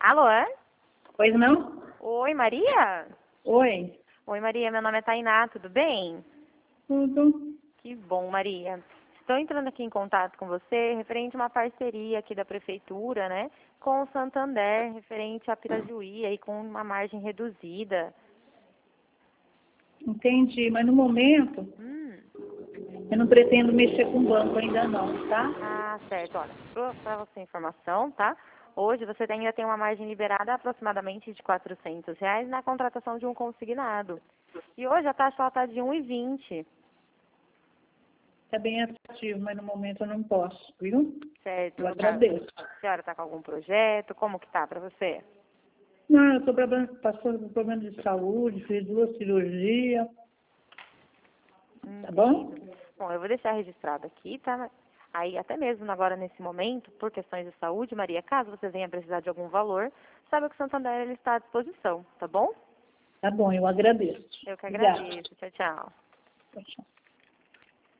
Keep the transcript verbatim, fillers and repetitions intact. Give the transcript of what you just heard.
Alô? É? Pois não? Oi, Maria? Oi. Oi, Maria, meu nome é Tainá, tudo bem? Tudo. Que bom, Maria. Estou entrando aqui em contato com você referente a uma parceria aqui da Prefeitura, né, com o Santander, referente a Pirajuí, aí com uma margem reduzida. Entendi, mas no momento Hum. eu não pretendo mexer com o banco ainda não, tá? Ah, certo. Olha, para você informação, tá? Hoje você ainda tem uma margem liberada aproximadamente de quatrocentos reais na contratação de um consignado. E hoje a taxa está de um e vinte. Tá bem atrativo, mas no momento eu não posso, viu? Certo. Eu No caso, agradeço. a senhora está com algum projeto? Como que tá para você? Não, eu tô problema- passando por problema de saúde, fiz duas cirurgias, tá bom? Entendo. Bom, eu vou deixar registrado aqui, tá? Aí, até mesmo agora, nesse momento, por questões de saúde, Maria, caso você venha precisar de algum valor, saiba que o Santander ele está à disposição, tá bom? Tá bom, eu agradeço. Eu que Obrigada. agradeço. Tchau, tchau. Tchau, tchau.